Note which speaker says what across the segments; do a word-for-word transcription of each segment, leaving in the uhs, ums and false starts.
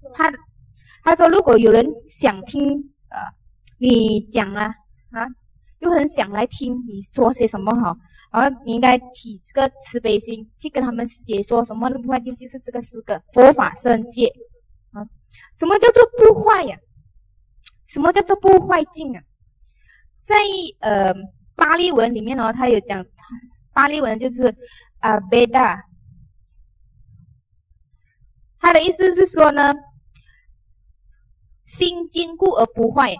Speaker 1: 他他说如果有人想听呃你讲啊啊，又很想来听你说些什么哈，然后你应该起这个慈悲心去跟他们解说什么不坏境，就是这个四个佛法僧戒啊。什么叫做不坏呀、啊？什么叫做不坏境啊？在呃巴利文里面哦，他有讲巴利文就是啊贝达，他的意思是说呢，心坚固而不坏，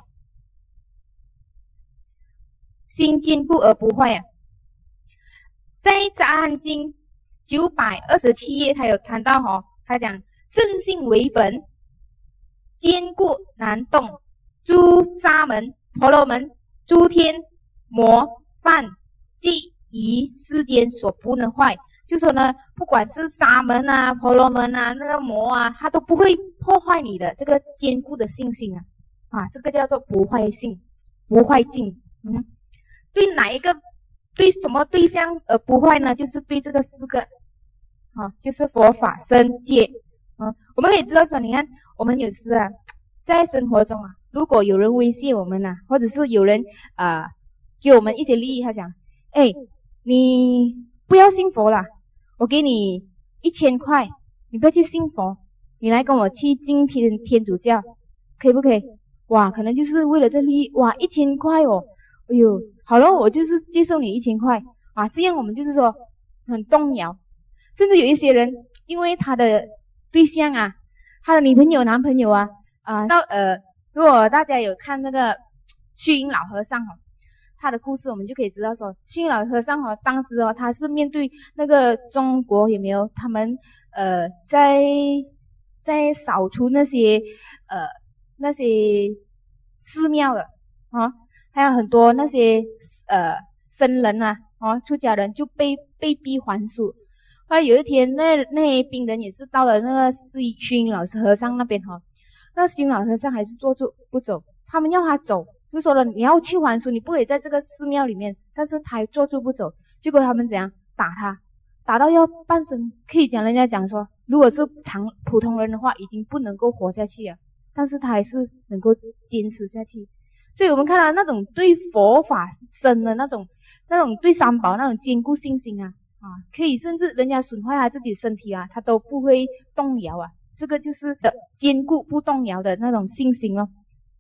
Speaker 1: 心坚固而不坏啊。在《杂汉经》九百二十七页，他有谈到哈、哦，他讲正性为本，坚固难动，诸沙门、婆罗门、诸天、魔、梵、即夷世间所不能坏。就说呢，不管是沙门啊、婆罗门啊、那个魔啊，他都不会破坏你的这个坚固的信心啊，啊，这个叫做不坏性、不坏境。嗯，对哪一个？对什么对象而不坏呢？就是对这个四个，啊，就是佛法僧戒。啊，我们可以知道说，你看我们有时啊，在生活中啊，如果有人威胁我们呐、啊，或者是有人啊、呃、给我们一些利益，他讲，哎，你不要信佛啦，我给你一千块，你不要去信佛，你来跟我去敬天天主教，可以不可以？哇，可能就是为了这利益，哇，一千块哦，哎呦。好了，我就是接受你一千块啊，这样我们就是说很动摇，甚至有一些人因为他的对象啊，他的女朋友、男朋友啊啊，到呃，如果大家有看那个虚云老和尚哦，他的故事，我们就可以知道说，虚云老和尚哦，当时哦他是面对那个中国有没有他们呃在在扫除那些呃那些寺庙的啊。还有很多那些呃僧人啊，哦，出家人就被被逼还俗。后来有一天，那那些兵人也是到了那个虚云老和尚那边哈、哦，那虚云老和尚还是坐住不走，他们要他走，就说了你要去还俗，你不可以在这个寺庙里面，但是他还坐住不走。结果他们怎样打他，打到要半生，可以讲人家讲说，如果是常普通人的话，已经不能够活下去了，但是他还是能够坚持下去。所以我们看到那种对佛法僧的那种那种对三宝那种坚固信心啊啊，可以甚至人家损坏他自己身体啊，他都不会动摇啊，这个就是的坚固不动摇的那种信心哦。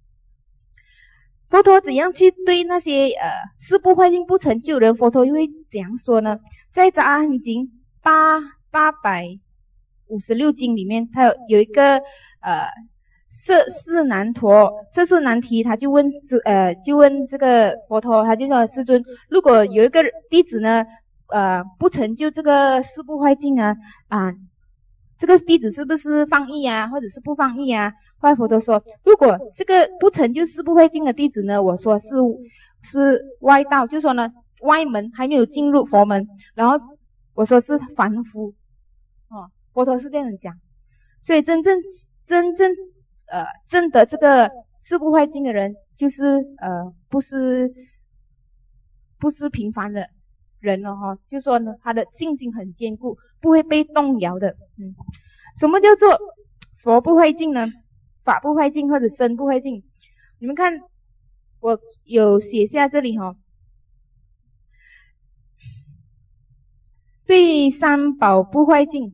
Speaker 1: 佛陀怎样去对那些呃事不坏境不成就人，佛陀又会怎样说呢？在《杂阿经》八八百五十六经里面，他有有一个呃。色世难陀，色世难提，他就问呃，就问这个佛陀，他就说世尊，如果有一个弟子呢，呃，不成就这个事不坏境啊，啊，这个弟子是不是放逸啊，或者是不放逸啊？后来佛陀说，如果这个不成就事不坏境的弟子呢，我说是是外道，就说呢外门还没有进入佛门，然后我说是凡夫，哦，佛陀是这样讲，所以真正真正。呃，证得这个事不坏境的人，就是呃，不是不是平凡的人了哈。就说呢，他的信心很坚固，不会被动摇的。嗯，什么叫做佛不坏境呢？法不坏境或者身不坏境？你们看，我有写下这里哈。对三宝不坏境。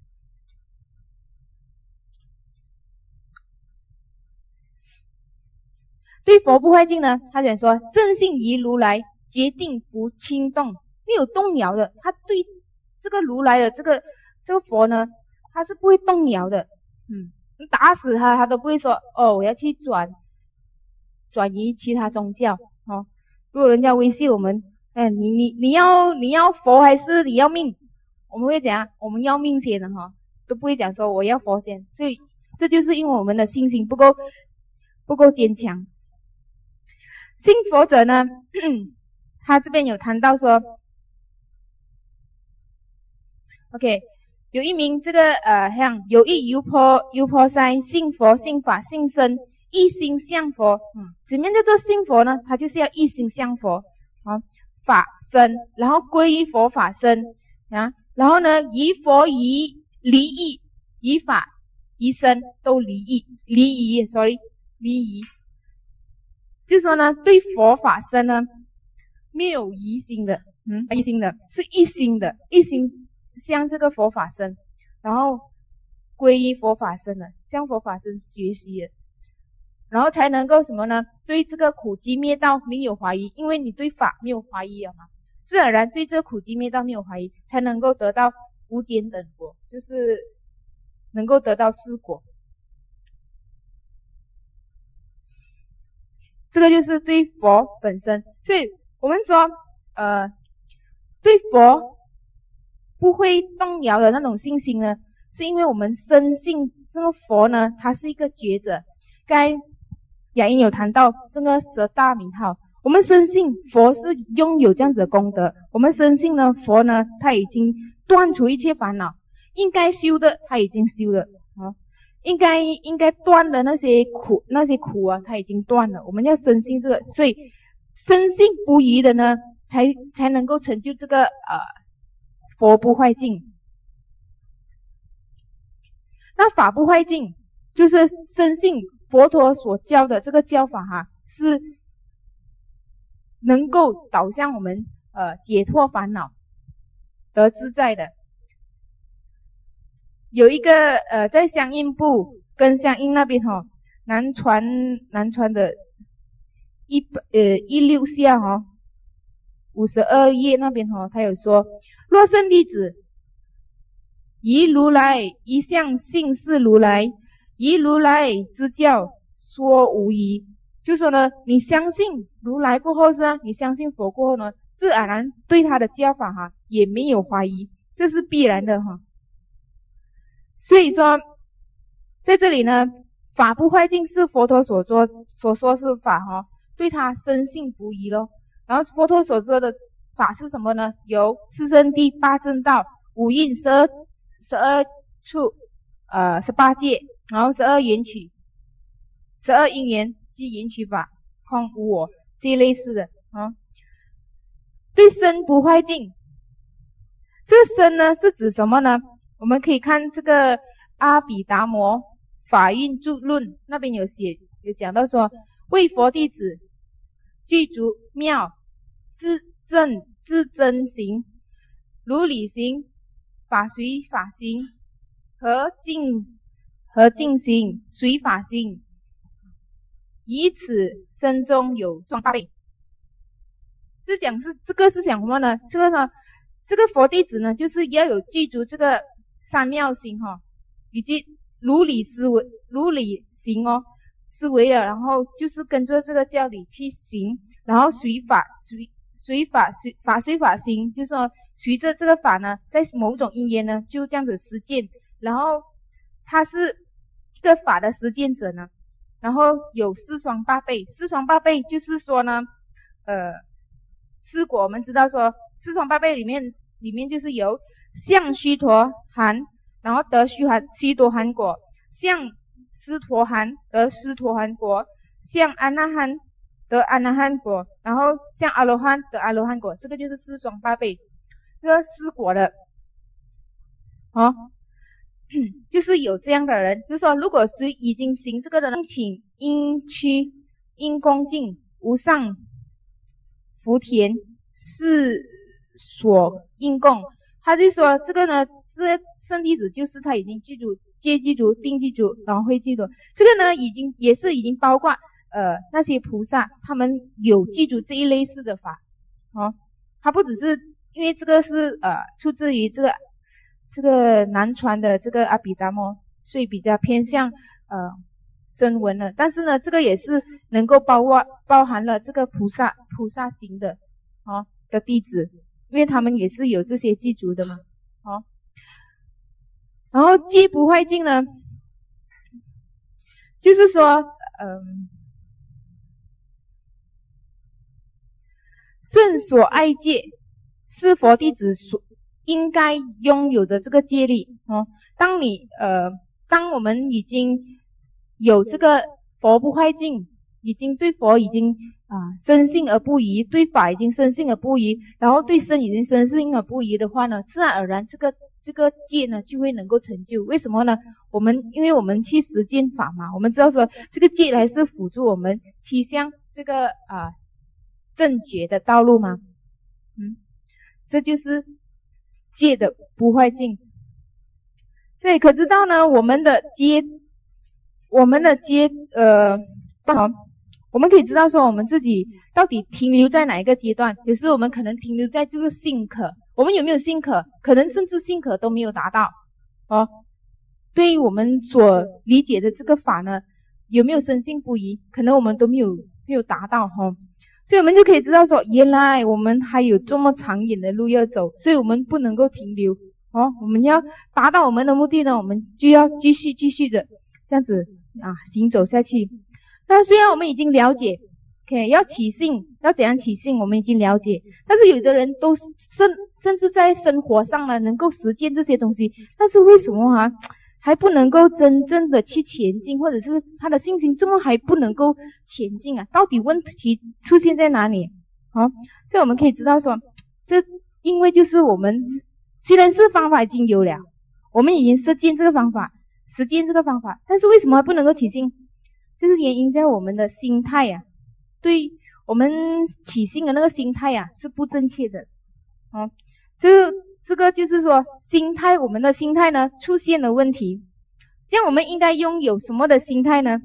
Speaker 1: 对佛不坏境呢，他讲说正信于如来，决定不轻动，没有动摇的。他对这个如来的这个这个佛呢，他是不会动摇的。嗯，你打死他，他都不会说哦，我要去转转移其他宗教哦。如果人家威胁我们，哎，你你你要你要佛还是你要命？我们会讲我们要命先的哈、哦，都不会讲说我要佛先。所以这就是因为我们的信心不够不够坚强。信佛者呢，他这边有谈到说 ，OK， 有一名这个呃，像有一优婆优婆塞信佛信法信僧，一心向佛。嗯，怎么样叫做信佛呢？他就是要一心向佛啊，法僧，然后归于佛法僧啊，然后呢，以佛以离义，以法一生都离异，离异 ，sorry， 离异，就是说呢，对佛法僧呢没有疑心的，嗯，疑心的是一心的，一心向这个佛法僧，然后皈依佛法僧的，向佛法僧学习的，然后才能够什么呢？对这个苦集灭道没有怀疑，因为你对法没有怀疑了嘛，自然而然对这个苦集灭道没有怀疑，才能够得到无间等果，就是能够得到四果。这个就是对佛本身，所以我们说，呃，对佛不会动摇的那种信心呢，是因为我们深信这个佛呢，他是一个觉者。刚才雅音有谈到这个十大名号，我们深信佛是拥有这样子的功德，我们深信呢，佛呢他已经断除一切烦恼，应该修的他已经修了啊。应该应该断的那些苦那些苦啊，他已经断了。我们要深信这个，所以深信不疑的呢，才才能够成就这个呃佛不坏境。那法不坏境，就是深信佛陀所教的这个教法哈、啊，是能够导向我们呃解脱烦恼、得自在的。有一个呃，在相应部跟相应那边哈、哦，南传南传的一呃一六下哈、哦，五十二页那边哈、哦，他有说：若圣弟子，依如来一向信是如来，依如来之教说无疑。就说呢，你相信如来过后是啊，你相信佛过后呢，自然而然对他的教法哈、啊、也没有怀疑，这是必然的哈。所以说，在这里呢，法不坏境是佛陀所说所说是法哈，对他深信不疑咯。然后佛陀所说的法是什么呢？有四圣谛、八正道、五蕴、十二十二处、呃十八界，然后十二缘起、十二因缘即缘起法、空无我这一类似的啊。对身不坏境，这个身呢是指什么呢？我们可以看这个阿毗达摩法运注论那边有写有讲到说，为佛弟子具足妙自正自真行，如理行、法随法行、和净和净行、随法行，以此身中有双八倍。这讲是这个是讲什么呢？这个呢，这个佛弟子呢，就是要有具足这个三妙心哈、哦，以及如理思维、如理行哦，思维了，然后就是跟着这个教理去行，然后随法随随法随法随法行，就是说随着这个法呢，在某种因缘呢，就这样子实践，然后他是一个法的实践者呢，然后有四双八倍，四双八倍就是说呢，呃，四果我们知道说四双八倍里面里面就是有向须陀含，然后得须含须陀含果，向斯陀含得斯陀含果，向阿那含得阿那含果，然后向阿罗汉得阿罗汉果，这个就是四双八倍，这个四果的，哦，就是有这样的人，就是说，如果是已经行这个的人，请应趋应恭敬无上福田是所应供。他就说这个呢，这圣弟子就是他已经记住戒记住定记住然后会记住，这个呢已经也是已经包括呃那些菩萨他们有记住这一类似的法哦，他不只是因为这个是呃出自于这个这个南传的这个阿毗达摩，所以比较偏向呃声闻的，但是呢这个也是能够包括包含了这个菩萨菩萨行的哦的弟子，因为他们也是有这些记住的嘛，哦，然后戒不坏境呢，就是说，嗯，圣所爱戒是佛弟子所应该拥有的这个戒律哦。当你呃，当我们已经有这个佛不坏境，已经对佛已经啊、呃、深信而不疑，对法已经深信而不疑，然后对身已经深信而不疑的话呢，自然而然这个这个戒呢就会能够成就。为什么呢？我们因为我们去实践法嘛，我们知道说这个戒还是辅助我们趋向这个啊、呃、正觉的道路嘛。嗯，这就是戒的不坏境。所以可知道呢，我们的戒，我们的戒呃，我们可以知道说我们自己到底停留在哪一个阶段。有时我们可能停留在这个性可，我们有没有性可？可能甚至性可都没有达到哦。对于我们所理解的这个法呢，有没有深信不疑？可能我们都没有没有达到哈、哦。所以我们就可以知道说，原来我们还有这么长远的路要走，所以我们不能够停留哦。我们要达到我们的目的呢，我们就要继续继续的这样子啊行走下去。那虽然我们已经了解 ，OK， 要起信，要怎样起信，我们已经了解，但是有的人都甚甚至在生活上呢能够实践这些东西，但是为什么啊还不能够真正的去前进，或者是他的信心这么还不能够前进啊？到底问题出现在哪里？好、哦，所以我们可以知道说，这因为就是我们虽然是方法已经有了，我们已经实践这个方法，实践这个方法，但是为什么还不能够起信？就是原因在我们的心态呀、啊，对我们起信的那个心态呀、啊、是不正确的。哦，这这个就是说心态，我们的心态呢出现了问题。这样我们应该拥有什么的心态呢？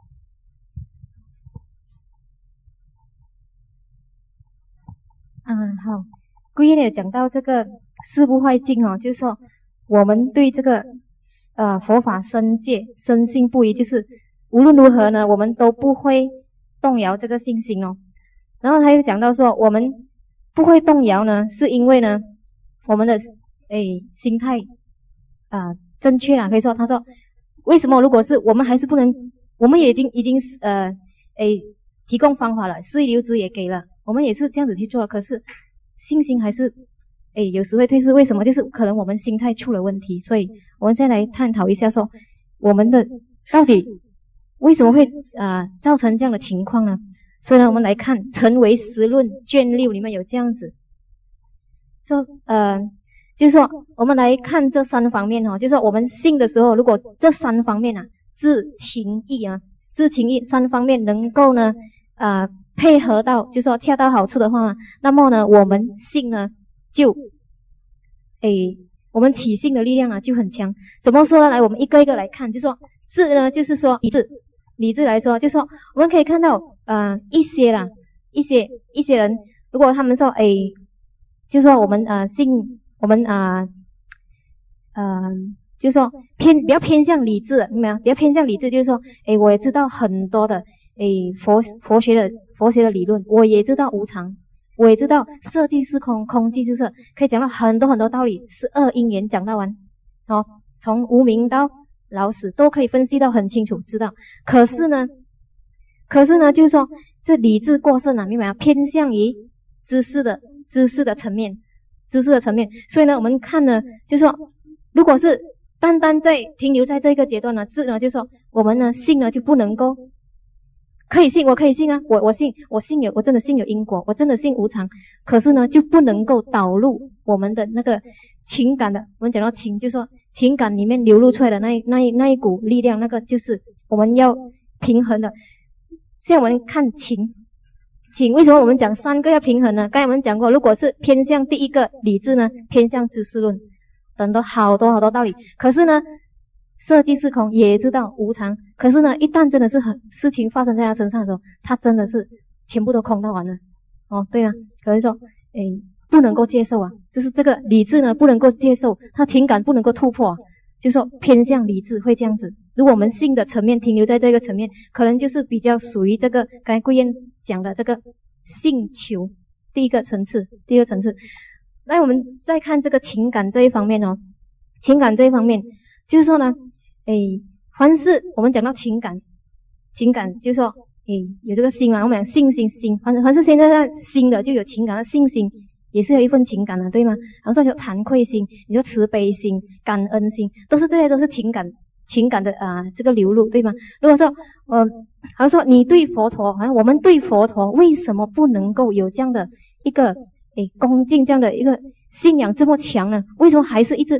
Speaker 2: 嗯，好，贵业也讲到这个事不坏境哦，就是说我们对这个呃佛法深戒深信不疑，就是无论如何呢，我们都不会动摇这个信心哦。然后他又讲到说，我们不会动摇呢，是因为呢，我们的诶心态啊、呃、正确啦，可以说他说为什么如果是我们还是不能，我们也已经已经呃诶提供方法了，释义留支也给了，我们也是这样子去做，可是信心还是诶有时会退失。为什么？就是可能我们心态出了问题。所以我们先来探讨一下说，我们的到底为什么会啊、呃、造成这样的情况呢？所以呢，我们来看《成唯识论》卷六里面有这样子说，呃，就是说我们来看这三方面哦，就是说我们信的时候，如果这三方面啊，智、情、意啊，智、情、意三方面能够呢，啊、呃、配合到，就是说恰到好处的话，那么呢，我们信呢就，诶，我们起信的力量啊就很强。怎么说呢？来，我们一个一个来看，就说智呢，就是说理智。理智来说，就说我们可以看到，呃，一些啦，一些一些人，如果他们说，哎，就说我们呃信，我们啊，呃，呃，就说偏比较偏向理智，明白吗？比较偏向理智，就是说，哎，我也知道很多的，哎，佛佛学的佛学的理论，我也知道无常，我也知道色即是空，空即是色，可以讲到很多很多道理，十二因缘讲到完，哦，从无明到老死都可以分析到很清楚，知道。可是呢，可是呢，就是说这理智过剩啊，明白吗？偏向于知识的知识的层面，知识的层面。所以呢，我们看呢，就是说，如果是单单在停留在这个阶段呢，智呢，就是说我们呢信呢就不能够，可以信，我可以信啊，我我信，我信有，我真的信有因果，我真的信无常。可是呢，就不能够导入我们的那个情感的，我们讲到情，就是说情感里面流露出来的那一那一那一股力量，那个就是我们要平衡的。现在我们看情，情为什么我们讲三个要平衡呢？刚才我们讲过，如果是偏向第一个理智呢，偏向知识论，等到好多好多道理。可是呢，色即是空，也知道无常。可是呢，一旦真的是很事情发生在他身上的时候，他真的是全部都空到完了。哦，对啊，可能说，诶。不能够接受啊，就是这个理智呢不能够接受，他情感不能够突破、啊，就说偏向理智会这样子。如果我们性的层面停留在这个层面，可能就是比较属于这个刚才贵燕讲的这个性求第一个层次，第二层次。那我们再看这个情感这一方面哦，情感这一方面就是说呢，诶，凡是我们讲到情感，情感就是说，诶，有这个心嘛，我们讲信心心，凡凡是现在在心的就有情感的信心。也是有一份情感的，对吗？然后说有惭愧心，你说慈悲心、感恩心，都是这些都是情感情感的啊、呃、这个流露，对吗？如果说呃，好像说你对佛陀，好像我们对佛陀为什么不能够有这样的一个诶恭敬这样的一个信仰这么强呢？为什么还是一直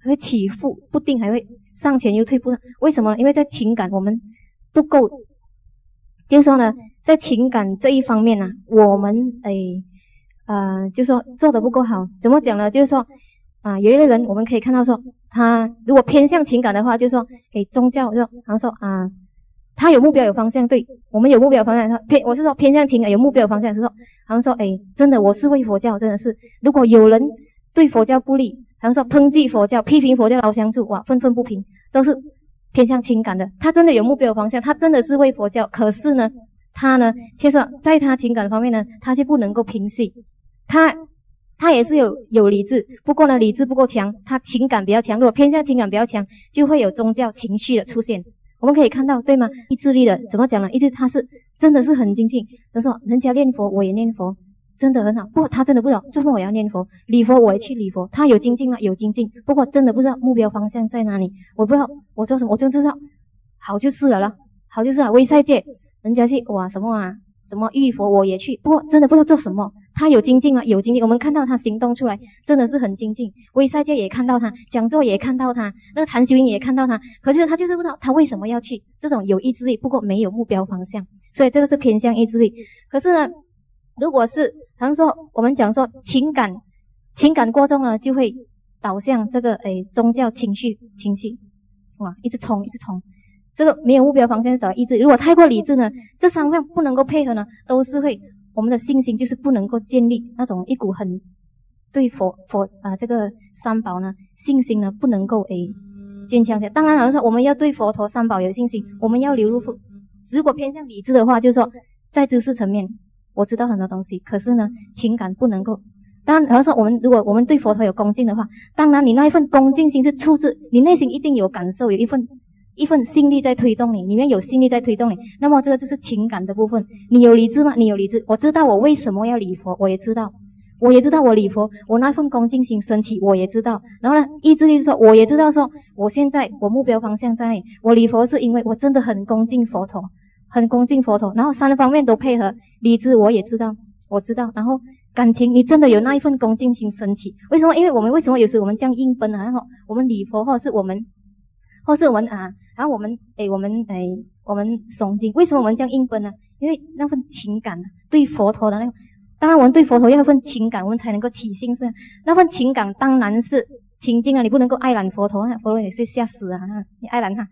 Speaker 2: 会起伏不定，还会上前又退步。为什么呢？因为在情感我们不够，就是说呢，在情感这一方面呢、啊，我们诶呃，就是说做得不够好。怎么讲呢？就是说啊、呃，有一个人我们可以看到说，他如果偏向情感的话，就是说诶宗教就好像说啊。呃他有目标有方向，对我们有目标有方向。偏我是说偏向情感有目标有方向，是说好像说，哎，真的我是为佛教，真的是如果有人对佛教不利，好像说抨击佛教、批评佛教老相助，哇，愤愤不平，都是偏向情感的。他真的有目标有方向，他真的是为佛教，可是呢，他呢，其实在他情感方面呢，他就不能够平息，他他也是有有理智，不过呢，理智不够强，他情感比较强。如果偏向情感比较强，就会有宗教情绪的出现。我们可以看到，对吗？意志力的怎么讲呢？意志他是真的是很精进。他说人家念佛，我也念佛，真的很好。不过他真的不知道，做梦我要念佛，礼佛我也去礼佛。他有精进吗？有精进。不过真的不知道目标方向在哪里。我不知道我做什么，我就知道好就是了了，好就是了。微赛界人家去哇什么啊，什么浴佛我也去，不过真的不知道做什么。他有精进吗？有精进。我们看到他行动出来，真的是很精进。微赛界也看到他，讲座也看到他，那个禅修营也看到他。可是他就是不知道他为什么要去。这种有意志力，不过没有目标方向，所以这个是偏向意志力。可是呢，如果是好像说我们讲说情感，情感过重了，就会导向这个诶宗教情绪情绪，哇，一直冲一直冲。这个没有目标方向少意志。如果太过理智呢，这三方不能够配合呢，都是会。我们的信心就是不能够建立那种一股很对佛佛啊、呃、这个三宝呢信心呢不能够诶坚强起来。当然好像说我们要对佛陀三宝有信心，我们要流入。如果偏向理智的话，就是说在知识层面我知道很多东西，可是呢情感不能够。当然好像说我们如果我们对佛陀有恭敬的话，当然你那一份恭敬心是出自你内心一定有感受，有一份一份心力在推动你，里面有心力在推动你，那么这个就是情感的部分。你有理智吗？你有理智，我知道我为什么要礼佛，我也知道，我也知道我礼佛，我那份恭敬心升起，我也知道。然后呢，意志力说，我也知道说，我现在我目标方向在哪里，我礼佛是因为我真的很恭敬佛陀，很恭敬佛陀。然后三方面都配合，理智我也知道，我知道。然后感情，你真的有那一份恭敬心升起。为什么？因为我们为什么有时我们这样硬奔啊？然后我们礼佛，或者是我们，或是我们啊。然后我们诶，我们诶，我们诵经，为什么我们这样硬奔呢？因为那份情感，对佛陀的那个，当然我们对佛陀要一份情感，我们才能够起信是。那份情感当然是清净啊，你不能够爱揽佛陀，佛陀也是吓死啊！你爱揽他，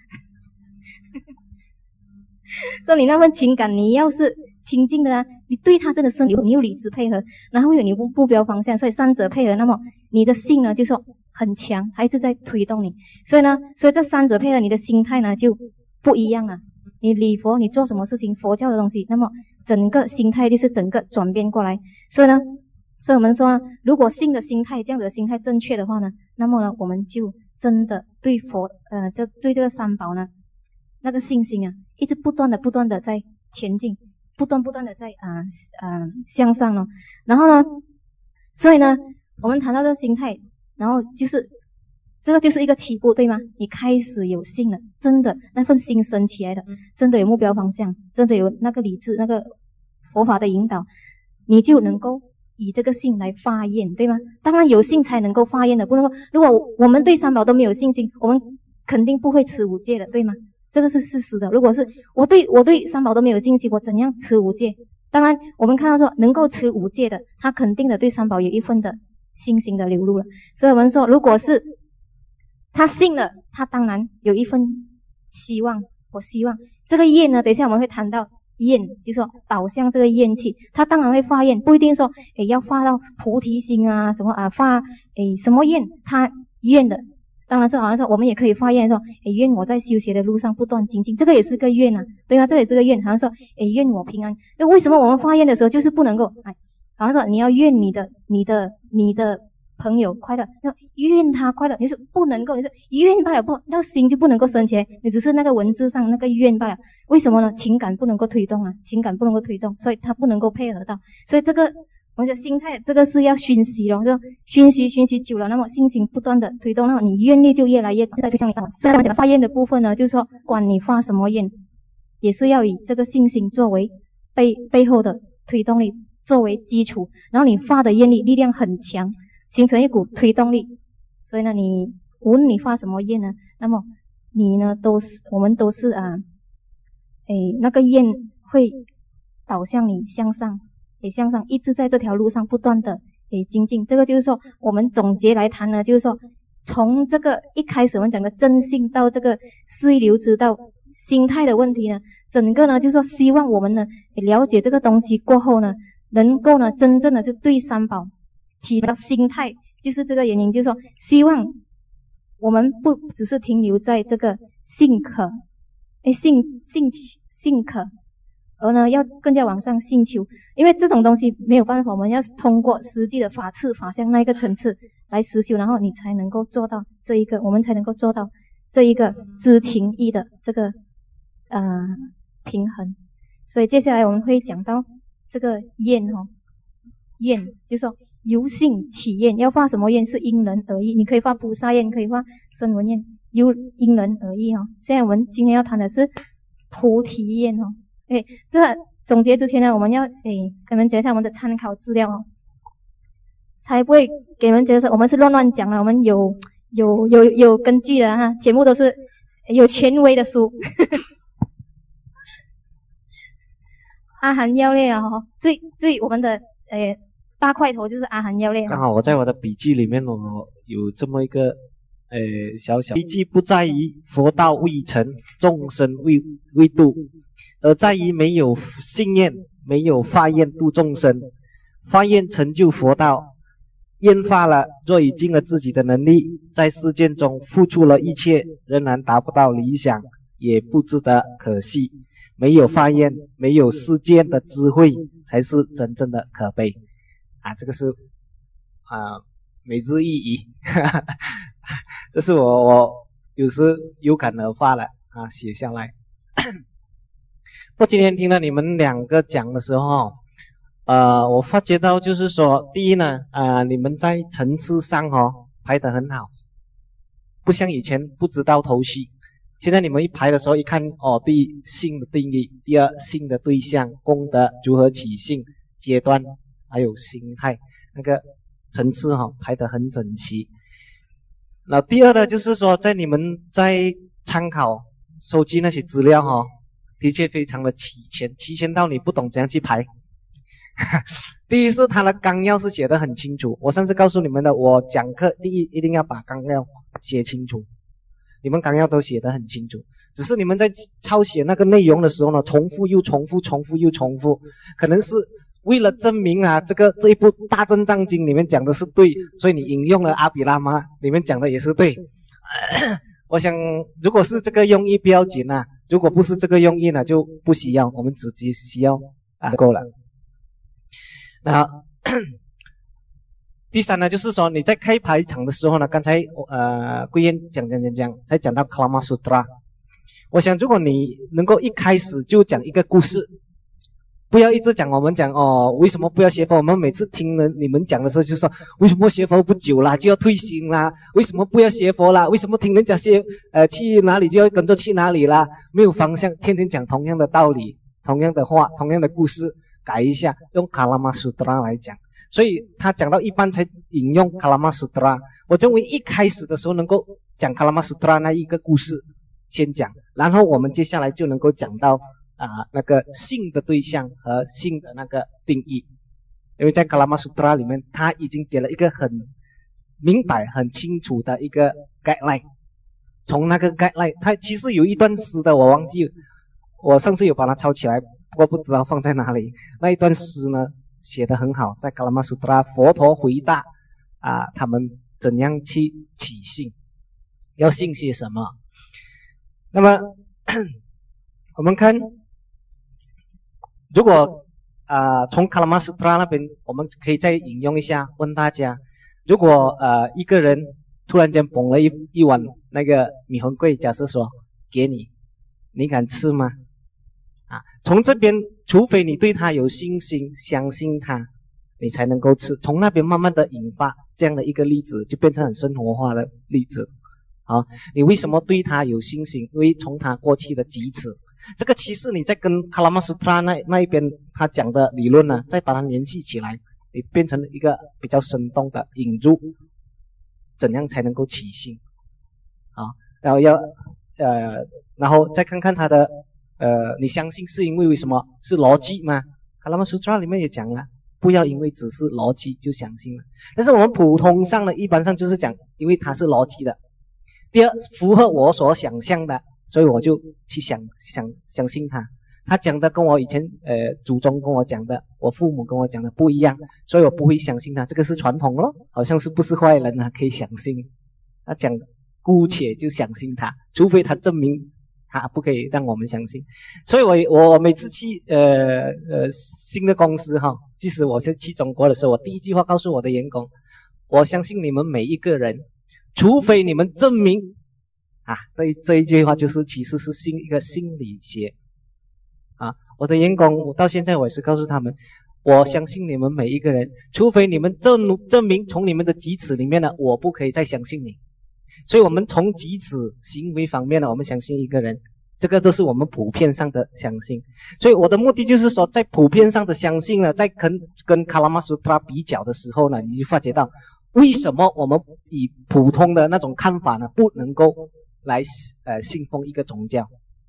Speaker 2: 说你那份情感，你要是清净的啊，你对他真的是你你有理智配合，然后有你目标方向，所以三者配合，那么你的性呢，就说。很强，还是在推动你，所以呢，所以这三者配合，你的心态呢就不一样了。你礼佛，你做什么事情，佛教的东西，那么整个心态就是整个转变过来。所以呢，所以我们说呢，如果性的心态这样子的心态正确的话呢，那么呢，我们就真的对佛呃，这对这个三宝呢，那个信心啊，一直不断的不断的在前进，不断不断的在啊啊、呃呃、向上了。然后呢，所以呢，我们谈到这个心态。然后就是这个就是一个起步，对吗？你开始有信了，真的那份心升起来的，真的有目标方向，真的有那个理智，那个佛法的引导，你就能够以这个信来发愿，对吗？当然有信才能够发愿的，不能够如果我们对三宝都没有信心，我们肯定不会持五戒的，对吗？这个是事实的。如果是我对我对三宝都没有信心，我怎样持五戒？当然我们看到说能够持五戒的，他肯定的对三宝有一份的信心的流露了。所以我们说，如果是他信了，他当然有一份希望。我希望这个愿呢，等一下我们会谈到愿，就是说导向这个愿气，他当然会发愿，不一定说诶要发到菩提心啊什么啊发诶什么愿，他愿的当然是好像说我们也可以发愿说诶愿我在修学的路上不断精进，这个也是个愿啊，对吧？这也是个愿，好像说诶愿我平安。那为什么我们发愿的时候就是不能够哎？好像说你要愿你的你的你的朋友快乐，要愿他快乐，你是不能够，你是愿罢了，不，那心就不能够升起来，你只是那个文字上那个愿罢了。为什么呢？情感不能够推动啊，情感不能够推动，所以它不能够配合到。所以这个我们的心态，这个是要熏习咯，就熏习熏习久了，那么心情不断的推动，那么你愿力就越来越在推向你上。所以我们讲发愿的部分呢，就是说管你发什么愿，也是要以这个信心作为背背后的推动力作为基础，然后你发的愿力力量很强，形成一股推动力。所以呢，你无论你发什么愿呢，那么你呢都是我们都是啊，诶那个愿会导向你向上，也向上，一直在这条路上不断的诶精进。这个就是说，我们总结来谈呢，就是说，从这个一开始我们讲的正信到这个思维流知到心态的问题呢，整个呢就是说，希望我们呢了解这个东西过后呢，能够呢真正的就对三宝起到心态，就是这个原因，就是说，希望我们不只是停留在这个信可，诶信信信可。而呢，要更加往上信求，因为这种东西没有办法，我们要通过实际的法次法相那一个层次来实修，然后你才能够做到这一个，我们才能够做到这一个知情意的这个呃平衡。所以接下来我们会讲到这个愿哦，愿就是说由信起愿，要发什么愿是因人而异，你可以发菩萨愿，可以发声闻愿，由因人而异哦。现在我们今天要谈的是菩提愿哦。诶，这总结之前呢，我们要诶跟你们讲一下我们的参考资料哦，才不会给你们觉得说我们是乱乱讲的，我们有有有有根据的哈，全部都是有权威的书。阿含要略啊，最最我们的诶大块头就是阿含要略。
Speaker 3: 刚好我在我的笔记里面我有这么一个呃小小笔记，不在于佛道未成，众生未未度。而在于没有信愿，没有发愿度众生，发愿成就佛道，愿发了，若已尽了自己的能力，在世间中付出了一切，仍然达不到理想，也不值得可惜。没有发愿，没有世间的智慧，才是真正的可悲啊！这个是啊，每日一疑，这是我我有时有感而发了啊，写下来。我今天听了你们两个讲的时候，呃，我发觉到就是说，第一呢，呃，你们在层次上哦排得很好，不像以前不知道头绪。现在你们一排的时候，一看哦，第一性的定义，第二性的对象、功德如何起性、阶段，还有心态，那个层次哈、哦、排得很整齐。那第二呢，就是说，在你们在参考收集那些资料哈、哦。的确非常的齐全，齐全到你不懂怎样去排。第一是他的纲要是写得很清楚，我上次告诉你们的，我讲课第一一定要把纲要写清楚，你们纲要都写得很清楚，只是你们在抄写那个内容的时候呢，重复又重复，重复又重复，可能是为了证明啊，这个这一部《大正藏经》里面讲的是对，所以你引用了阿比拉玛里面讲的也是对。我想如果是这个用意不要紧啊，如果不是这个用意呢，就不需要，我们只需要啊够了。那第三呢，就是说你在开排场的时候呢，刚才呃贵燕讲讲讲讲，才讲到 Kalama Sutra。我想如果你能够一开始就讲一个故事，不要一直讲我们讲哦，为什么不要学佛？我们每次听了你们讲的时候，就说为什么学佛不久啦就要退心啦？为什么不要学佛啦？为什么听人家学呃去哪里就要跟着去哪里啦？没有方向，天天讲同样的道理、同样的话、同样的故事，改一下，用 Kalama Sutra 来讲。所以他讲到一半才引用 Kalama Sutra。我认为一开始的时候能够讲 Kalama Sutra 那一个故事先讲，然后我们接下来就能够讲到。啊，那个性的对象和性的那个定义，因为在 Kalama Sutra 里面，他已经给了一个很明白、很清楚的一个 guideline。从那个 guideline， 他其实有一段诗的，我忘记了，我上次有把它抄起来，不过不知道放在哪里。那一段诗呢，写得很好，在 Kalama Sutra， 佛陀回答啊，他们怎样去起信，要信些什么。那么我们看。如果啊、呃、从 Kalama Sutra 那边，我们可以再引用一下，问大家，如果呃一个人突然间捧了一一碗那个米粉粿，假设说给你，你敢吃吗？啊，从这边，除非你对他有信心，相信他，你才能够吃。从那边慢慢的引发这样的一个例子，就变成很生活化的例子。啊，你为什么对他有信心？因为从他过去的几次。这个其实你在跟 Kalama Sutra 那那一边他讲的理论呢，再把它联系起来，你变成一个比较生动的引入，怎样才能够起信？ 啊，然后要呃，然后再看看他的呃，你相信是因为为什么？是逻辑吗？卡拉玛苏特拉里面也讲了，不要因为只是逻辑就相信了。但是我们普通上呢，一般上就是讲，因为它是逻辑的。第二，符合我所想象的，所以我就去想想相信他。他讲的跟我以前呃祖宗跟我讲的，我父母跟我讲的不一样，所以我不会相信他。这个是传统咯，好像是不是坏人啊，可以相信。他讲姑且就相信他，除非他证明他不可以让我们相信。所以我我每次去呃呃新的公司哈，即使我是去中国的时候，我第一句话告诉我的员工，我相信你们每一个人，除非你们证明啊，这这一句话就是其实是心一个心理学啊。我的员工，我到现在我也是告诉他们，我相信你们每一个人，除非你们证证明从你们的举止里面呢，我不可以再相信你。所以我们从举止行为方面呢，我们相信一个人，这个都是我们普遍上的相信。所以我的目的就是说，在普遍上的相信呢，在跟跟卡拉玛苏特拉比较的时候呢，你就发觉到为什么我们以普通的那种看法呢，不能够来呃信奉一个宗教。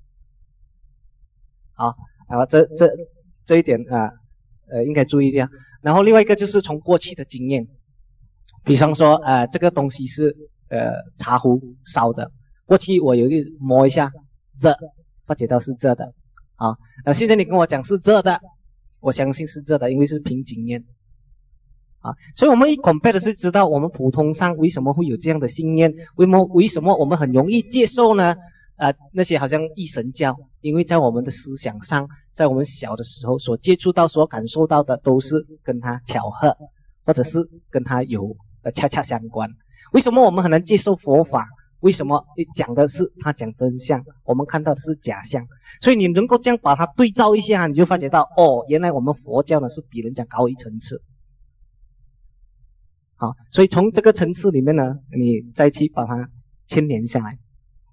Speaker 3: 好，然后这这这一点啊呃应该注意一下。然后另外一个就是从过去的经验，比方说呃这个东西是呃茶壶烧的，过去我有一个摸一下热，发觉到是热的啊，呃现在你跟我讲是热的，我相信是热的，因为是凭经验啊。所以我们一 compare 的是知道我们普通上为什么会有这样的信念，为什么为什么我们很容易接受呢？呃那些好像一神教，因为在我们的思想上，在我们小的时候所接触到所感受到的都是跟它巧合，或者是跟它有呃恰恰相关。为什么我们很难接受佛法？为什么你讲的是他讲真相，我们看到的是假象？所以你能够这样把它对照一下，你就发觉到哦，原来我们佛教呢是比人家高一层次。好，所以从这个层次里面呢，你再去把它牵连下来。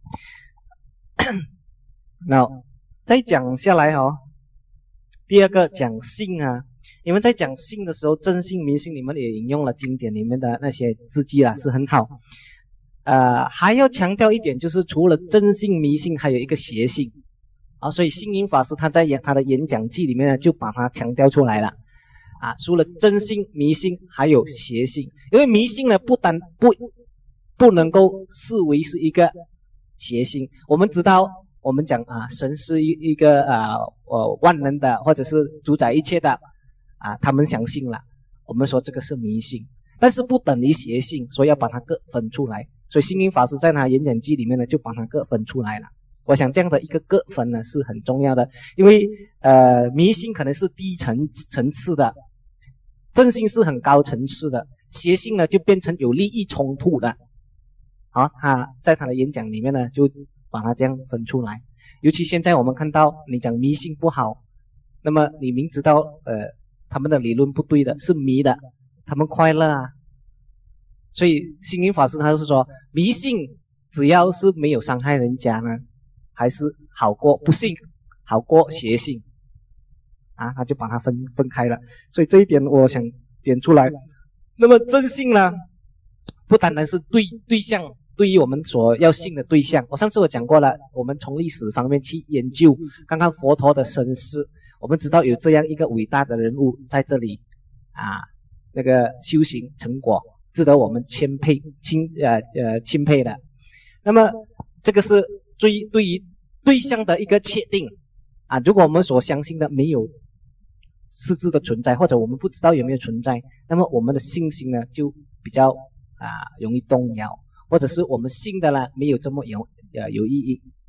Speaker 3: 那再讲下来哦，第二个讲信啊，你们在讲信的时候，真信迷信，你们也引用了经典里面的那些字迹啦，是很好。呃，还要强调一点，就是除了真信迷信，还有一个邪信啊。所以星云法师他在他的演讲记里面呢，就把它强调出来了啊。除了真信迷信，还有邪信。因为迷信呢，不单不不能够视为是一个邪信。我们知道，我们讲啊，神是一一个啊呃万能的，或者是主宰一切的啊，他们相信了，我们说这个是迷信，但是不等于邪信，所以要把它各分出来。所以星云法师在他演讲记里面呢，就把它各分出来了。我想这样的一个各分呢是很重要的，因为呃迷信可能是低层层次的，正信是很高层次的，邪信呢就变成有利益冲突的。好，他在他的演讲里面呢就把它这样分出来。尤其现在我们看到你讲迷信不好，那么你明知道呃他们的理论不对的，是迷的，他们快乐啊。所以星云法师他是说，迷信只要是没有伤害人家呢，还是好过不信，好过邪信啊，他就把它分分开了。所以这一点我想点出来。那么真信呢，不单单是对对象，对于我们所要信的对象，我上次我讲过了，我们从历史方面去研究，看看佛陀的身世，我们知道有这样一个伟大的人物在这里啊，那个修行成果值得我们钦佩钦呃呃钦佩的。那么这个是对对于对象的一个确定啊，如果我们所相信的没有实质的存在，或者我们不知道有没有存在，那么我们的信心呢就比较啊容易动摇，或者是我们信的呢没有这么有呃有意义。